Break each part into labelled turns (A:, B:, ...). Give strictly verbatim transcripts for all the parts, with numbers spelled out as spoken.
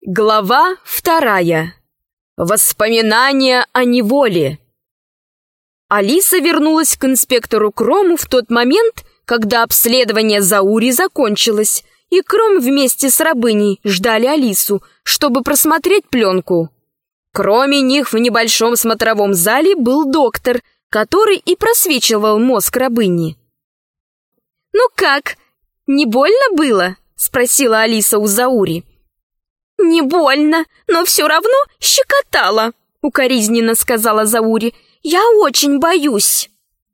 A: Глава вторая. Воспоминания о неволе. Алиса вернулась к инспектору Крому в тот момент, когда обследование Заури закончилось, и Кром вместе с рабыней ждали Алису, чтобы просмотреть пленку. Кроме них в небольшом смотровом зале был доктор, который и просвечивал мозг рабыни. «Ну как, не больно было?» — спросила Алиса у Заури. «Не больно, но все равно щекотало», — укоризненно сказала Заури. «Я очень боюсь».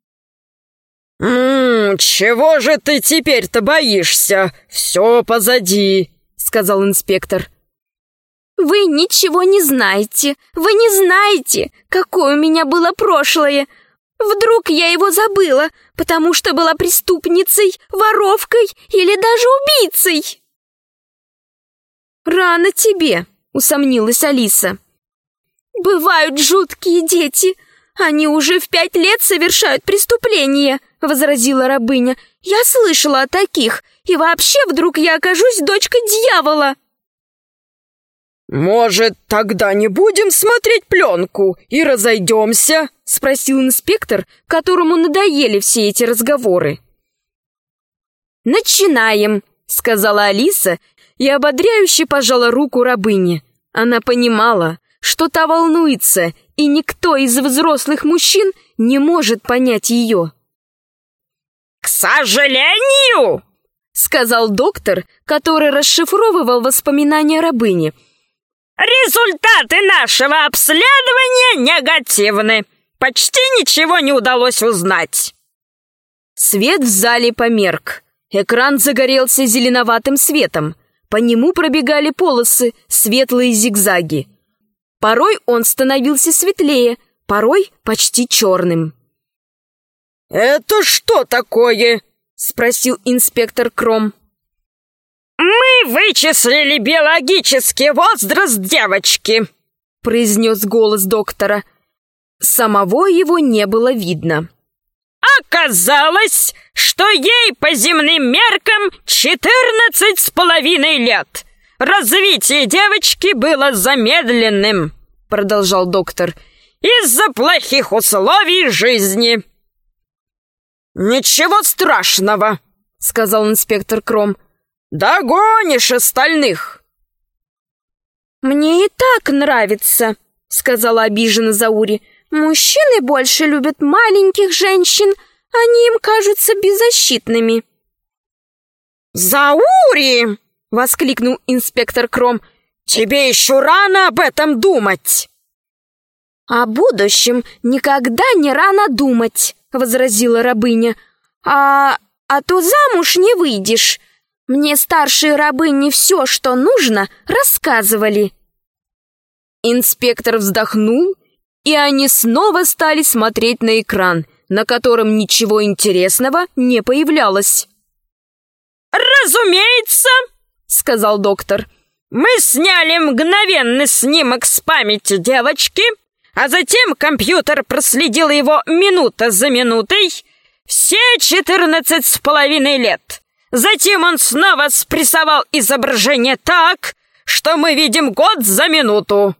B: «М-м, чего же ты теперь-то боишься? Все позади», — сказал инспектор.
A: «Вы ничего не знаете, вы не знаете, какое у меня было прошлое. Вдруг я его забыла, потому что была преступницей, воровкой или даже убийцей?» «Рано тебе», — усомнилась Алиса. «Бывают жуткие дети. Они уже в пять лет совершают преступления», — возразила рабыня. «Я слышала о таких, и вообще вдруг я окажусь дочкой дьявола».
B: «Может, тогда не будем смотреть пленку и разойдемся?» — спросил инспектор, которому надоели все эти разговоры.
A: «Начинаем», — сказала Алиса и ободряюще пожала руку рабыне. Она понимала, что та волнуется, и никто из взрослых мужчин не может понять ее.
B: «К сожалению»,
A: — сказал доктор, который расшифровывал воспоминания рабыни,
B: «результаты нашего обследования негативны. Почти ничего не удалось узнать».
A: Свет в зале померк. Экран загорелся зеленоватым светом. По нему пробегали полосы, светлые зигзаги. Порой он становился светлее, порой почти черным.
B: «Это что такое?»
A: — спросил инспектор Кром.
B: «Мы вычислили биологический возраст девочки», —
A: произнес голос доктора. Самого его не было видно.
B: «Оказалось, что ей по земным меркам четырнадцать с половиной лет. Развитие девочки было замедленным», — продолжал доктор, «из-за плохих условий жизни». «Ничего страшного», — сказал инспектор Кром. «Догонишь остальных».
A: «Мне и так нравится», — сказала обиженно Заури. «Мужчины больше любят маленьких женщин, они им кажутся беззащитными».
B: «Заури!» —
A: воскликнул инспектор Кром.
B: «Тебе еще рано об этом думать!»
A: «О будущем никогда не рано думать», — возразила рабыня. «А, а то замуж не выйдешь. Мне старшие рабыни все, что нужно, рассказывали». Инспектор вздохнул, и они снова стали смотреть на экран, на котором ничего интересного не появлялось.
B: «Разумеется», — сказал доктор, «мы сняли мгновенный снимок с памяти девочки, а затем компьютер проследил его минута за минутой, все четырнадцать с половиной лет. Затем он снова спрессовал изображение так, что мы видим год за минуту».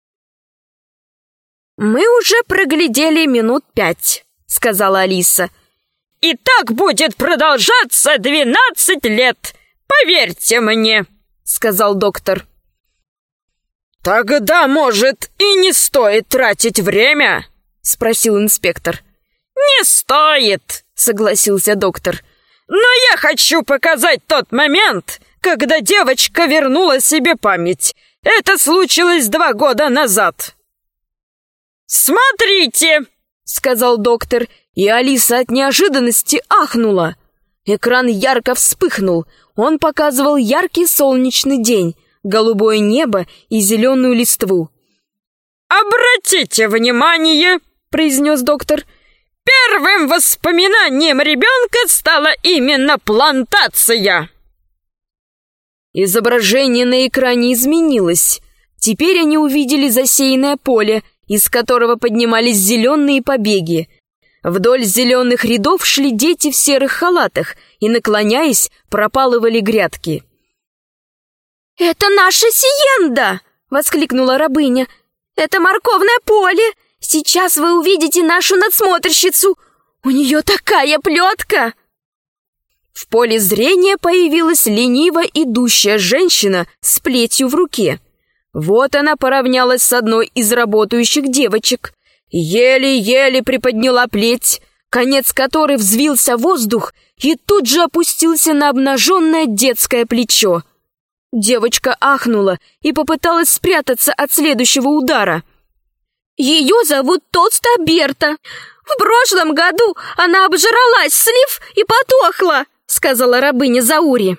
A: «Мы уже проглядели минут пять», — сказала Алиса.
B: «И так будет продолжаться двенадцать лет, поверьте мне», — сказал доктор. «Тогда, может, и не стоит тратить время?» — спросил инспектор. «Не стоит», — согласился доктор. «Но я хочу показать тот момент, когда девочка вернула себе память. Это случилось два года назад». «Смотрите!» — сказал доктор,
A: и Алиса от неожиданности ахнула. Экран ярко вспыхнул. Он показывал яркий солнечный день, голубое небо и зеленую листву.
B: «Обратите внимание!» — произнес доктор. «Первым воспоминанием ребенка стала именно плантация!»
A: Изображение на экране изменилось. Теперь они увидели засеянное поле, из которого поднимались зеленые побеги. Вдоль зеленых рядов шли дети в серых халатах и, наклоняясь, пропалывали грядки. «Это наша Сиенда!» — воскликнула рабыня. «Это морковное поле! Сейчас вы увидите нашу надсмотрщицу! У нее такая плетка!» В поле зрения появилась лениво идущая женщина с плетью в руке. Вот она поравнялась с одной из работающих девочек. Еле-еле приподняла плеть, конец которой взвился в воздух и тут же опустился на обнаженное детское плечо. Девочка ахнула и попыталась спрятаться от следующего удара. «Ее зовут Толстая Берта. В прошлом году она обжралась слив и потохла», — сказала рабыня Заури.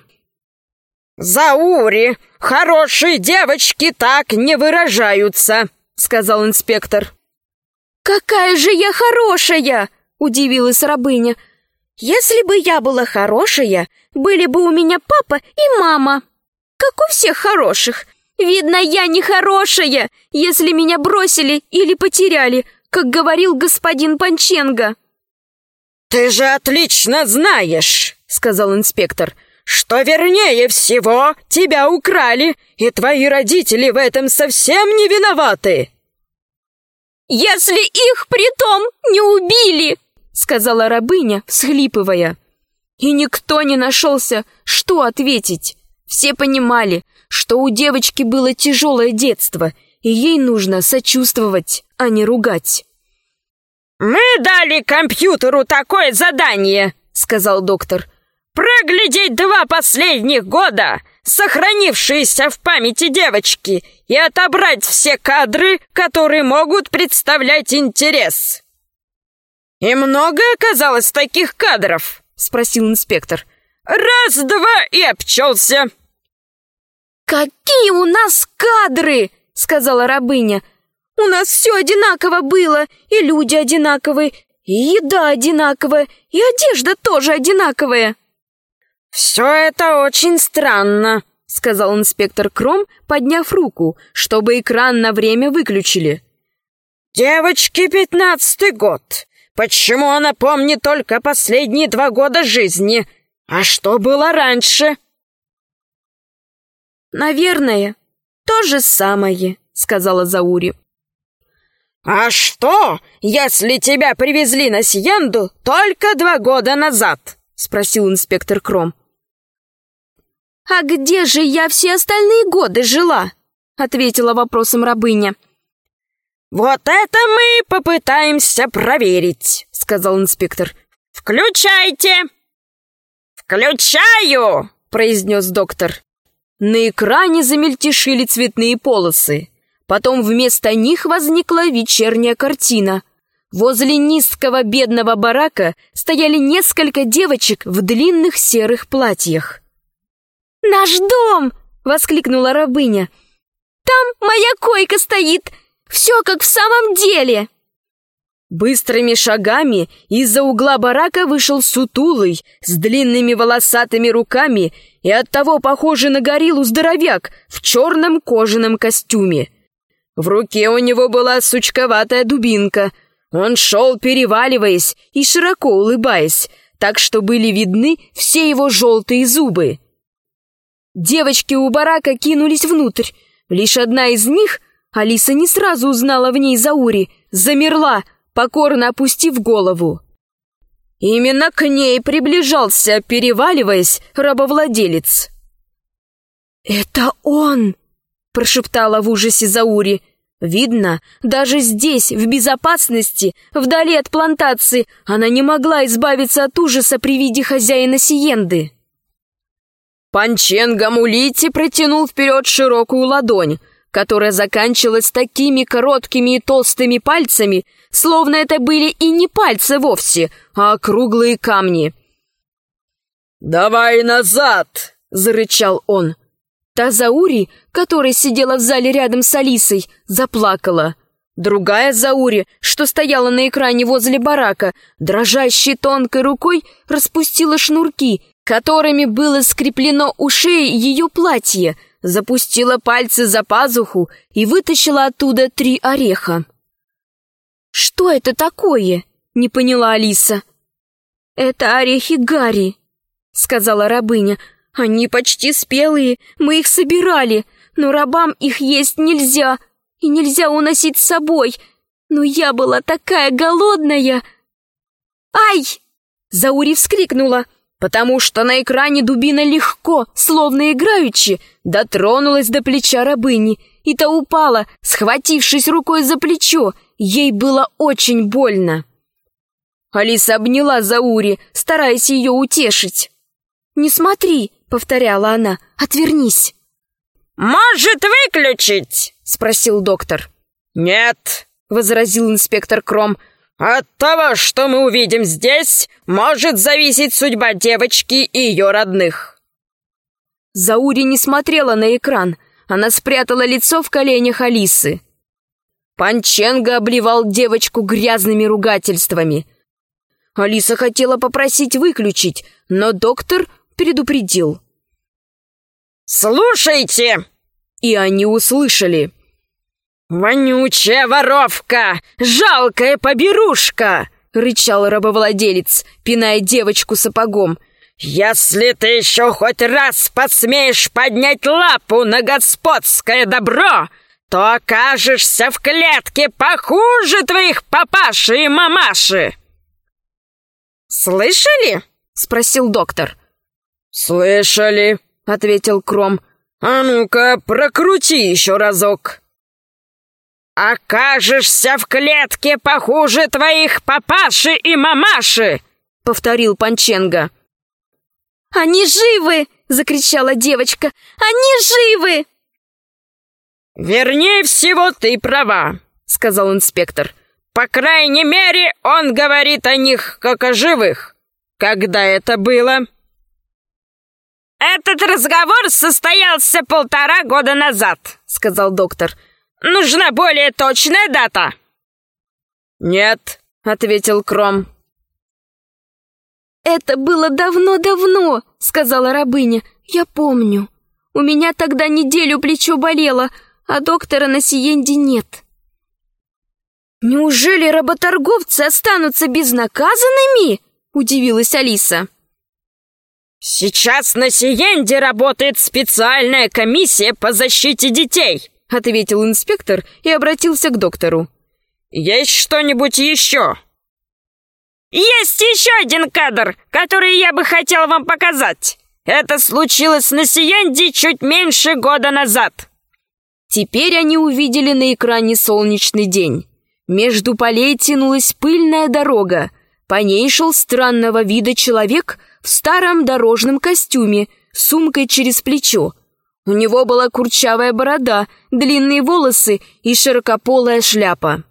B: «Заури, хорошие девочки так не выражаются», — сказал инспектор.
A: «Какая же я хорошая!» — удивилась рабыня. «Если бы я была хорошая, были бы у меня папа и мама. Как у всех хороших. Видно, я не хорошая, если меня бросили или потеряли, как говорил господин Панченго».
B: «Ты же отлично знаешь», — сказал инспектор, «что вернее всего тебя украли, и твои родители в этом совсем не виноваты».
A: «Если их притом не убили», — сказала рабыня, всхлипывая. И никто не нашелся, что ответить. Все понимали, что у девочки было тяжелое детство, и ей нужно сочувствовать, а не ругать.
B: «Мы дали компьютеру такое задание», — сказал доктор. «Проглядеть два последних года, сохранившиеся в памяти девочки, и отобрать все кадры, которые могут представлять интерес». «И много оказалось таких кадров?» — спросил инспектор. «Раз-два и обчелся».
A: «Какие у нас кадры!» — сказала рабыня. «У нас все одинаково было, и люди одинаковые, и еда одинаковая, и одежда тоже одинаковая».
B: «Все это очень странно», — сказал инспектор Кром, подняв руку, чтобы экран на время выключили. «Девочке пятнадцатый год. Почему она помнит только последние два года жизни? А что было раньше?»
A: «Наверное, то же самое», — сказала Заури.
B: «А что, если тебя привезли на Сиенду только два года назад?» — спросил инспектор Кром.
A: «А где же я все остальные годы жила?» — ответила вопросом рабыня.
B: «Вот это мы попытаемся проверить», — сказал инспектор. «Включайте!» «Включаю!» — произнес доктор.
A: На экране замельтешили цветные полосы. Потом вместо них возникла вечерняя картина. Возле низкого бедного барака стояли несколько девочек в длинных серых платьях. «Наш дом!» — воскликнула рабыня. «Там моя койка стоит! Все как в самом деле!» Быстрыми шагами из-за угла барака вышел сутулый, с длинными волосатыми руками и оттого похожий на гориллу здоровяк в черном кожаном костюме. В руке у него была сучковатая дубинка. Он шел, переваливаясь и широко улыбаясь, так что были видны все его желтые зубы. Девочки у барака кинулись внутрь. Лишь одна из них, Алиса не сразу узнала в ней Заури, замерла, покорно опустив голову. Именно к ней приближался, переваливаясь, рабовладелец. «Это он!» — прошептала в ужасе Заури. Видно, даже здесь, в безопасности, вдали от плантации, она не могла избавиться от ужаса при виде хозяина Сиенды. Панченго Мулити протянул вперед широкую ладонь, которая заканчивалась такими короткими и толстыми пальцами, словно это были и не пальцы вовсе, а круглые камни.
B: «Давай назад!» — зарычал он.
A: Та Заури, которая сидела в зале рядом с Алисой, заплакала. Другая Заури, что стояла на экране возле барака, дрожащей тонкой рукой распустила шнурки, которыми было скреплено у шеи ее платье, запустила пальцы за пазуху и вытащила оттуда три ореха. «Что это такое?» — не поняла Алиса. «Это орехи Гарри», — сказала рабыня. Они почти спелые, мы их собирали, но рабам их есть нельзя, и нельзя уносить с собой. Но я была такая голодная. Ай! Заури вскрикнула, потому что на экране дубина легко, словно играючи, дотронулась до плеча рабыни, и та упала, схватившись рукой за плечо. Ей было очень больно. Алиса обняла Заури, стараясь ее утешить. «Не смотри», — повторяла она, — «отвернись».
B: «Может, выключить?» —
A: спросил доктор.
B: «Нет»,
A: — возразил инспектор Кром.
B: «От того, что мы увидим здесь, может зависеть судьба девочки и ее родных».
A: Заури не смотрела на экран. Она спрятала лицо в коленях Алисы. Панченго обливал девочку грязными ругательствами. Алиса хотела попросить выключить, но доктор предупредил.
B: «Слушайте!»
A: И они услышали.
B: «Вонючая воровка! Жалкая поберушка!» — рычал рабовладелец, пиная девочку сапогом. «Если ты еще хоть раз посмеешь поднять лапу на господское добро, то окажешься в клетке похуже твоих папаши и мамаши!» «Слышали?» — спросил доктор.
A: «Слышали», — ответил Кром.
B: «А ну-ка, прокрути еще разок». «Окажешься в клетке похуже твоих папаши и мамаши», — повторил Панченго.
A: «Они живы!» — закричала девочка. «Они живы!»
B: «Вернее всего, ты права», — сказал инспектор. «По крайней мере, он говорит о них как о живых. Когда это было?» «Этот разговор состоялся полтора года назад», — сказал доктор. «Нужна более точная дата». «Нет», — ответил Кром.
A: «Это было давно-давно», — сказала рабыня. «Я помню. У меня тогда неделю плечо болело, а доктора на Сиенде нет». «Неужели работорговцы останутся безнаказанными?» — удивилась Алиса.
B: «Сейчас на Сиенде работает специальная комиссия по защите детей», — ответил инспектор и обратился к доктору. «Есть что-нибудь еще?» «Есть еще один кадр, который я бы хотел вам показать. Это случилось на Сиенде чуть меньше года назад».
A: Теперь они увидели на экране солнечный день. Между полей тянулась пыльная дорога. По ней шел странного вида человек в старом дорожном костюме, с сумкой через плечо. У него была курчавая борода, длинные волосы и широкополая шляпа.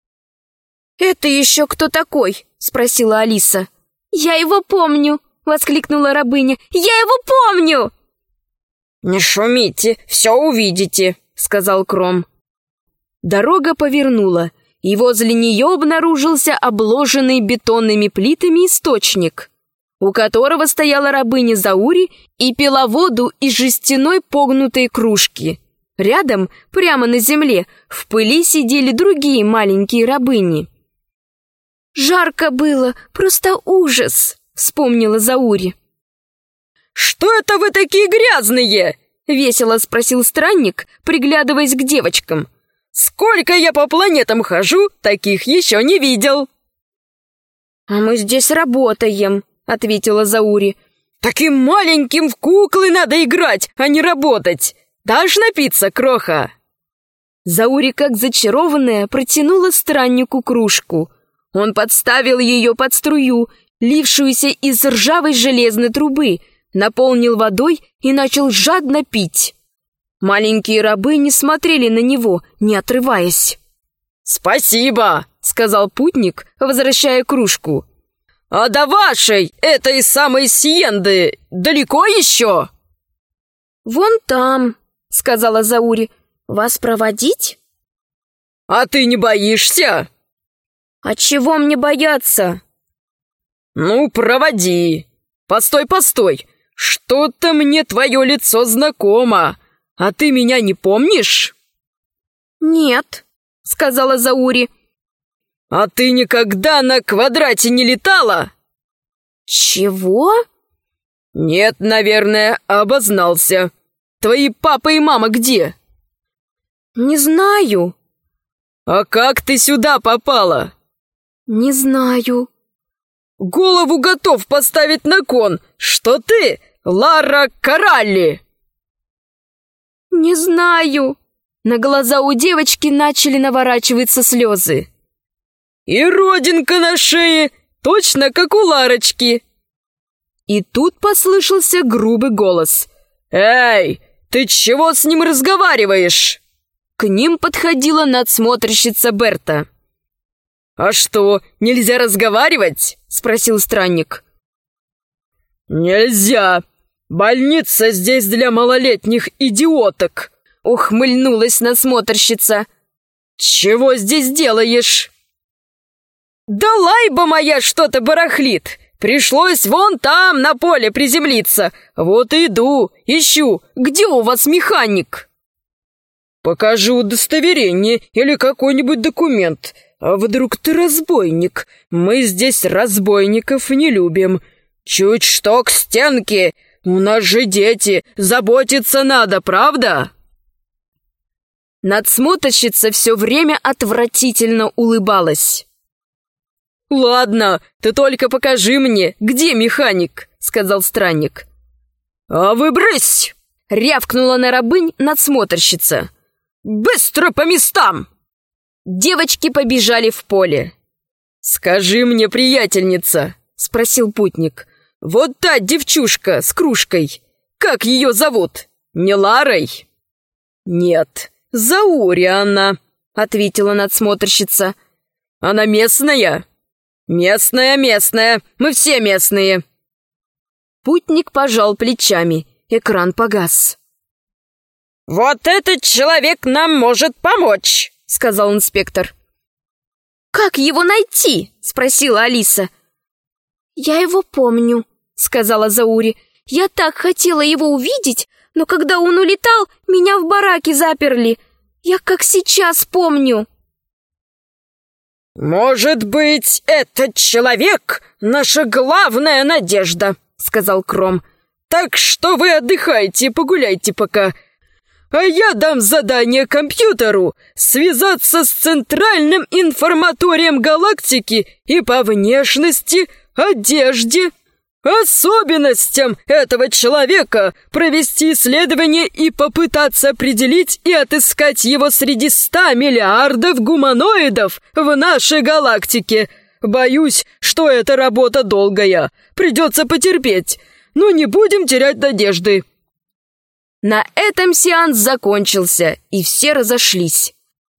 A: «Это еще кто такой?» — спросила Алиса. «Я его помню!» — воскликнула рабыня. «Я его помню!»
B: «Не шумите, все увидите!» — сказал Кром.
A: Дорога повернула, и возле нее обнаружился обложенный бетонными плитами источник, у которого стояла рабыня Заури и пила воду из жестяной погнутой кружки. Рядом, прямо на земле, в пыли сидели другие маленькие рабыни. «Жарко было, просто ужас!» — вспомнила Заури.
B: «Что это вы такие грязные?» — весело спросил странник, приглядываясь к девочкам. «Сколько я по планетам хожу, таких еще не видел!»
A: «А мы здесь работаем», — ответила Заури.
B: «Таким маленьким в куклы надо играть, а не работать! Дашь напиться, кроха?»
A: Заури, как зачарованная, протянула страннику кружку. Он подставил ее под струю, лившуюся из ржавой железной трубы, наполнил водой и начал жадно пить. Маленькие рабы не смотрели на него, не отрываясь.
B: «Спасибо!» — сказал путник, возвращая кружку. «А до вашей, этой самой Сиенды, далеко еще?»
A: «Вон там», — сказала Заури. «Вас проводить?»
B: «А ты не боишься?»
A: «А чего мне бояться?»
B: «Ну, проводи. Постой, постой. Что-то мне твое лицо знакомо. А ты меня не помнишь?»
A: «Нет», — сказала Заури.
B: «А ты никогда на квадрате не летала?»
A: «Чего?» «Нет, наверное, обознался. Твои папа и мама где?»
B: «Не знаю».
A: «А как ты сюда попала?»
B: «Не знаю».
A: «Голову готов поставить на кон, что ты Лара Коралли!»
B: «Не знаю». На глаза у девочки начали наворачиваться слезы.
A: «И родинка на шее, точно как у Ларочки!» И тут послышался грубый голос. «Эй, ты чего с ним разговариваешь?» К ним подходила надсмотрщица Берта. «А что, нельзя разговаривать?» — спросил странник. «Нельзя! Больница здесь для малолетних идиоток!» — ухмыльнулась надсмотрщица. «Чего здесь делаешь?» «Да лайба моя что-то барахлит! Пришлось вон там на поле приземлиться! Вот и иду, ищу, где у вас механик?» «Покажи удостоверение или какой-нибудь документ. А вдруг ты разбойник? Мы здесь разбойников не любим. Чуть что к стенке! У нас же дети, заботиться надо, правда?» Надсмотрщица все время отвратительно улыбалась. «Ладно, ты только покажи мне, где механик», — сказал странник. «А вы брысь!» — рявкнула на рабынь надсмотрщица. «Быстро по местам!» Девочки побежали в поле. «Скажи мне, приятельница», — спросил путник, «вот та девчушка с кружкой, как ее зовут? Не Ларой?» «Нет, Заури она», — ответила надсмотрщица. «Она местная?» «Местная, местная, мы все местные». Путник пожал плечами, экран погас. «Вот этот человек нам может помочь», — сказал инспектор.
B: «Как его найти?» — спросила Алиса. «Я его помню», — сказала Заури. «Я так хотела его увидеть, но когда он улетал, меня в бараке заперли. Я как сейчас помню».
A: «Может быть, этот человек — наша главная надежда», — сказал Кром. «Так что вы отдыхайте, погуляйте пока. А я дам задание компьютеру связаться с центральным информаторием галактики и по внешности, одежде, особенностям этого человека провести исследование и попытаться определить и отыскать его среди ста миллиардов гуманоидов в нашей галактике. Боюсь, что эта работа долгая. Придется потерпеть, но не будем терять надежды». На этом сеанс закончился, и все разошлись.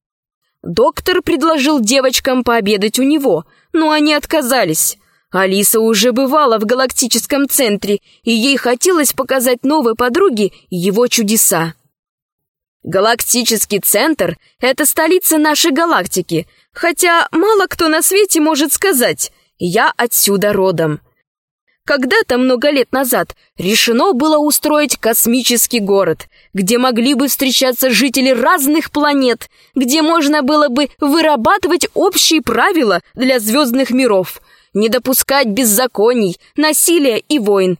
A: Доктор предложил девочкам пообедать у него, но они отказались. Алиса уже бывала в галактическом центре, и ей хотелось показать новой подруге его чудеса. Галактический центр — это столица нашей галактики, хотя мало кто на свете может сказать «я отсюда родом». Когда-то, много лет назад, решено было устроить космический город, где могли бы встречаться жители разных планет, где можно было бы вырабатывать общие правила для звездных миров, не допускать беззаконий, насилия и войн.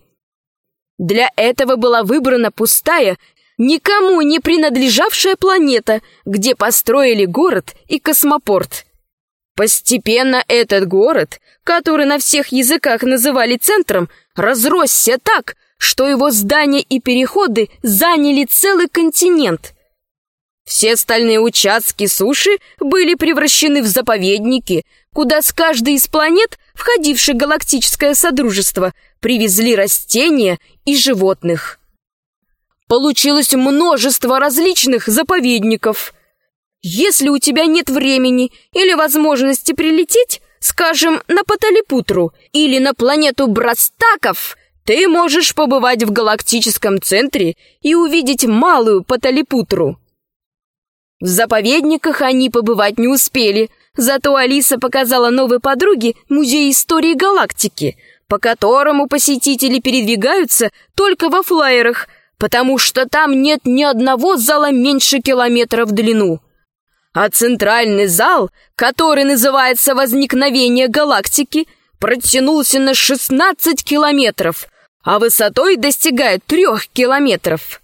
A: Для этого была выбрана пустая, никому не принадлежавшая планета, где построили город и космопорт. Постепенно этот город, который на всех языках называли центром, разросся так, что его здания и переходы заняли целый континент. Все остальные участки суши были превращены в заповедники, куда с каждой из планет, входивших в галактическое содружество, привезли растения и животных. Получилось множество различных заповедников. Если у тебя нет времени или возможности прилететь, скажем, на Паталипутру или на планету Брастаков, ты можешь побывать в галактическом центре и увидеть малую Паталипутру. В заповедниках они побывать не успели, зато Алиса показала новой подруге музей истории галактики, по которому посетители передвигаются только во флайерах, потому что там нет ни одного зала меньше километра в длину. А центральный зал, который называется «Возникновение галактики», протянулся на шестнадцать километров, а высотой достигает трех километров.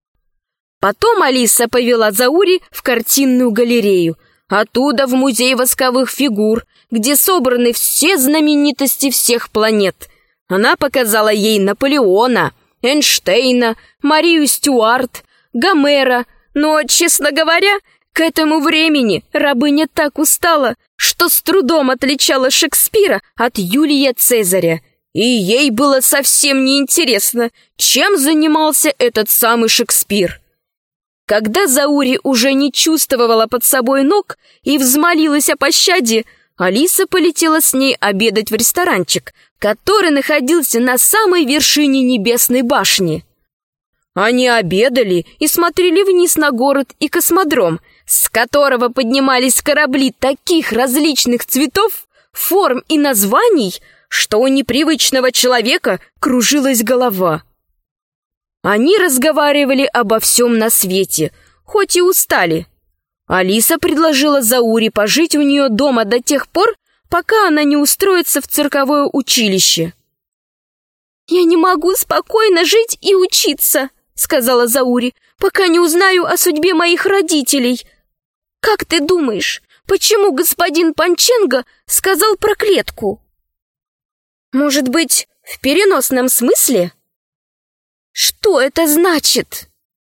A: Потом Алиса повела Заури в картинную галерею, оттуда в музей восковых фигур, где собраны все знаменитости всех планет. Она показала ей Наполеона, Эйнштейна, Марию Стюарт, Гомера, но, честно говоря, к этому времени рабыня так устала, что с трудом отличала Шекспира от Юлия Цезаря, и ей было совсем неинтересно, чем занимался этот самый Шекспир. Когда Заури уже не чувствовала под собой ног и взмолилась о пощаде, Алиса полетела с ней обедать в ресторанчик, который находился на самой вершине небесной башни. Они обедали и смотрели вниз на город и космодром, с которого поднимались корабли таких различных цветов, форм и названий, что у непривычного человека кружилась голова. Они разговаривали обо всем на свете, хоть и устали. Алиса предложила Заури пожить у нее дома до тех пор, пока она не устроится в цирковое училище. «Я не могу спокойно жить и учиться», — сказала Заури, «пока не узнаю о судьбе моих родителей. Как ты думаешь, почему господин Панченго сказал про клетку?» «Может быть, в переносном смысле?» «Что это значит?»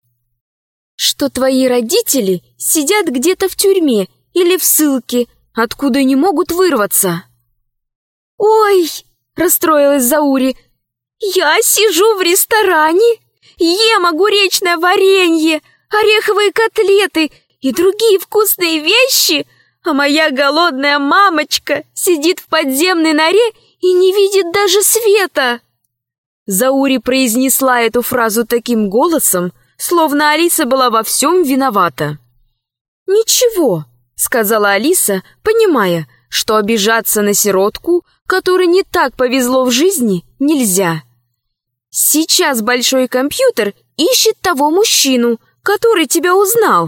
A: «Что твои родители сидят где-то в тюрьме или в ссылке, откуда не могут вырваться». «Ой!» — расстроилась Заури. «Я сижу в ресторане, ем огуречное варенье, ореховые котлеты и другие вкусные вещи, а моя голодная мамочка сидит в подземной норе и не видит даже света». Заури произнесла эту фразу таким голосом, словно Алиса была во всем виновата. «Ничего», — сказала Алиса, понимая, что обижаться на сиротку, которой не так повезло в жизни, нельзя. «Сейчас большой компьютер ищет того мужчину, который тебя узнал».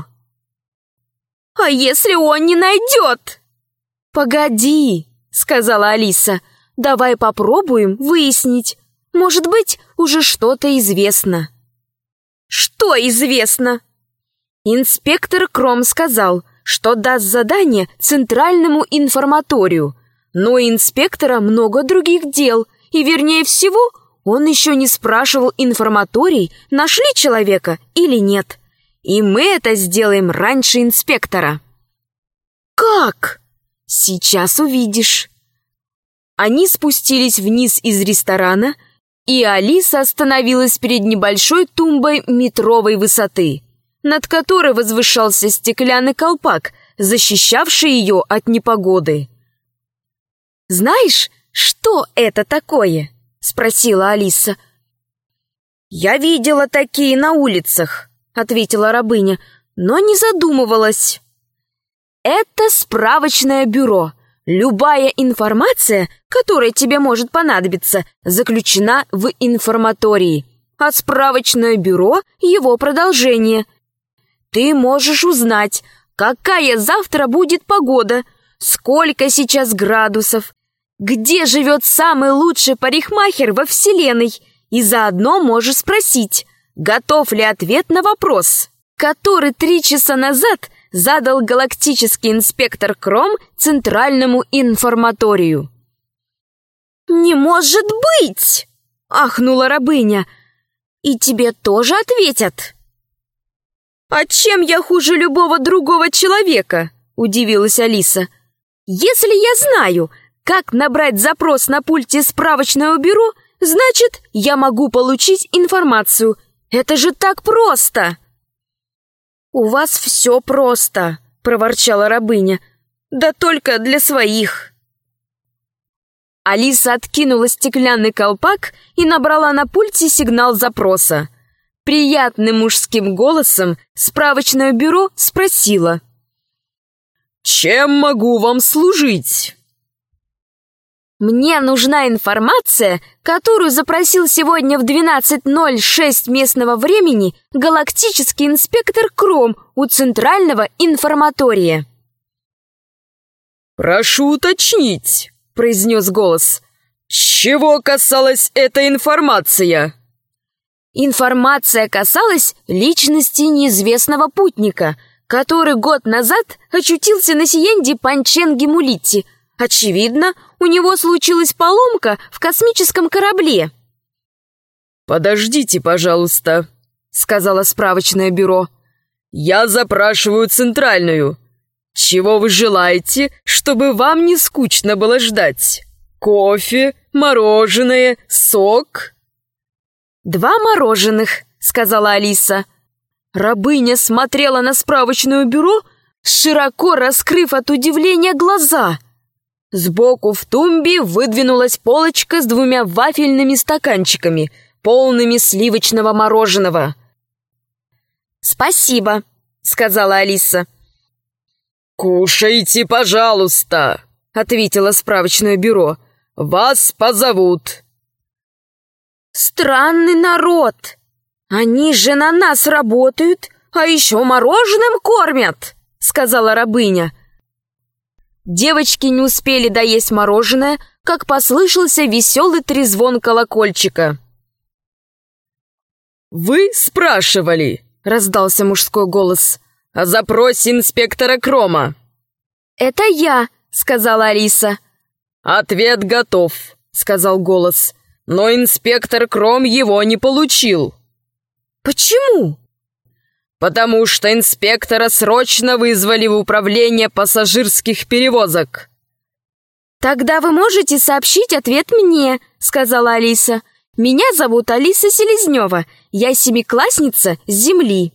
A: «А если он не найдет?» «Погоди», — сказала Алиса, — «давай попробуем выяснить. Может быть, уже что-то известно». «Что известно?» Инспектор Кром сказал, что даст задание центральному информаторию, но у инспектора много других дел, и, вернее всего, он еще не спрашивал информаторий, нашли человека или нет. И мы это сделаем раньше инспектора. «Как?» «Сейчас увидишь». Они спустились вниз из ресторана, и Алиса остановилась перед небольшой тумбой метровой высоты, над которой возвышался стеклянный колпак, защищавший ее от непогоды. «Знаешь, что это такое?» — спросила Алиса. «Я видела такие на улицах», — ответила рабыня, но не задумывалась. «Это справочное бюро. Любая информация, которая тебе может понадобиться, заключена в информатории, а справочное бюро — его продолжение. Ты можешь узнать, какая завтра будет погода, сколько сейчас градусов, где живет самый лучший парикмахер во Вселенной, и заодно можешь спросить, готов ли ответ на вопрос, который три часа назад задал галактический инспектор Кром центральному информаторию. «Не может быть!» — ахнула рабыня. «И тебе тоже ответят?» «А чем я хуже любого другого человека?» — удивилась Алиса. «Если я знаю, как набрать запрос на пульте справочного бюро, значит, я могу получить информацию. Это же так просто!» «У вас все просто», — проворчала рабыня. «Да только для своих». Алиса откинула стеклянный колпак и набрала на пульте сигнал запроса. Приятным мужским голосом справочное бюро спросило: «Чем могу вам служить?» «Мне нужна информация, которую запросил сегодня в двенадцать ноль шесть местного времени галактический инспектор Кром у центрального информатория».
C: «Прошу уточнить», — произнес голос,
B: Чего касалась эта информация?
A: Информация касалась личности неизвестного путника, который год назад очутился на Сиенде Панченге-Мулитти. Очевидно, у него случилась поломка в космическом корабле.
B: «Подождите, пожалуйста», — сказала справочное бюро. «Я запрашиваю центральную. Чего вы желаете, чтобы вам не скучно было ждать? Кофе, мороженое, сок?»
A: «Два мороженых», — сказала Алиса. Рабыня смотрела на справочное бюро, широко раскрыв от удивления глаза. Сбоку в тумбе выдвинулась полочка с двумя вафельными стаканчиками, полными сливочного мороженого. «Спасибо», — сказала Алиса.
B: «Кушайте, пожалуйста», — ответило справочное бюро. «Вас позовут».
A: «Странный народ! Они же на нас работают, а еще мороженым кормят», — сказала рабыня. Девочки не успели доесть мороженое, как послышался веселый трезвон колокольчика.
B: «Вы спрашивали», — раздался мужской голос, — «о запросе инспектора Крома».
A: «Это я», — сказала Алиса.
B: «Ответ готов», — сказал голос, — «но инспектор Кром его не получил».
A: «Почему?»
B: «Потому что инспектора срочно вызвали в управление пассажирских перевозок».
A: «Тогда вы можете сообщить ответ мне», — сказала Алиса. «Меня зовут Алиса Селезнева. Я семиклассница с Земли».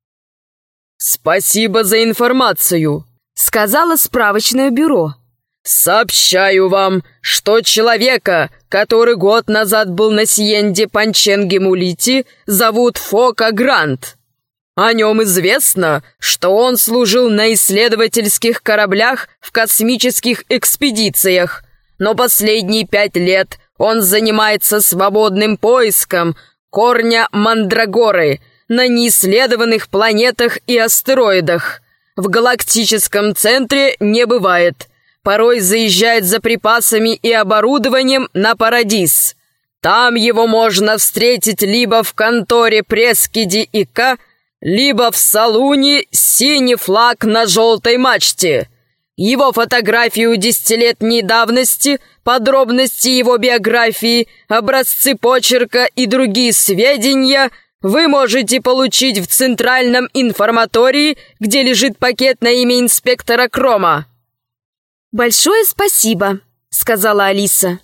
B: «Спасибо за информацию», —
A: сказала справочное бюро.
B: «Сообщаю вам, что человека, который год назад был на Сиенде Панченге-Мулитти, зовут Фока Грант. О нем известно, что он служил на исследовательских кораблях в космических экспедициях, но последние пять лет он занимается свободным поиском корня мандрагоры на неисследованных планетах и астероидах. В галактическом центре не бывает. Порой заезжает за припасами и оборудованием на Парадис. Там его можно встретить либо в конторе Прескиди и К, либо в салуне «Синий флаг на желтой мачте». Его фотографию десятилетней давности, подробности его биографии, образцы почерка и другие сведения вы можете получить в центральном информатории, где лежит пакет на имя инспектора Крома.
A: «Большое спасибо», — сказала Алиса.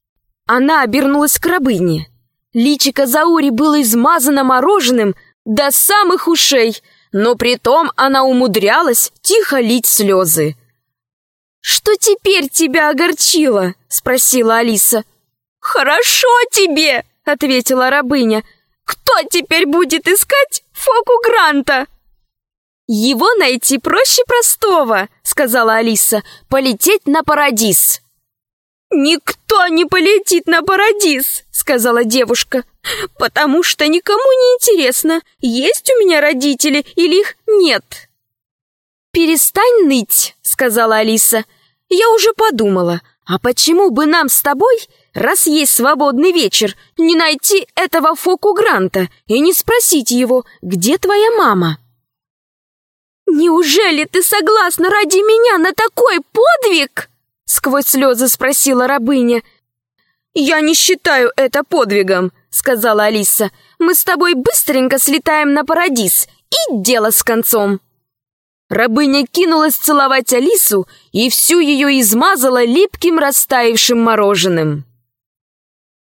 A: Она обернулась к рабыне. Личико Заури было измазано мороженым до самых ушей, но притом она умудрялась тихо лить слезы. «Что теперь тебя огорчило?» — спросила Алиса. «Хорошо тебе!» — ответила рабыня. «Кто теперь будет искать Фоку Гранта?» «Его найти проще простого», — сказала Алиса. «Полететь на Парадис». «Никто не полетит на Парадис», — сказала девушка, «потому что никому не интересно, есть у меня родители или их нет». «Перестань ныть», — сказала Алиса. «Я уже подумала, а почему бы нам с тобой, раз есть свободный вечер, не найти этого Фоку Гранта и не спросить его, где твоя мама?» «Неужели ты согласна ради меня на такой подвиг?» — сквозь слезы спросила рабыня. «Я не считаю это подвигом», — сказала Алиса. «Мы с тобой быстренько слетаем на Парадис, и дело с концом». Рабыня кинулась целовать Алису и всю ее измазала липким растаявшим мороженым.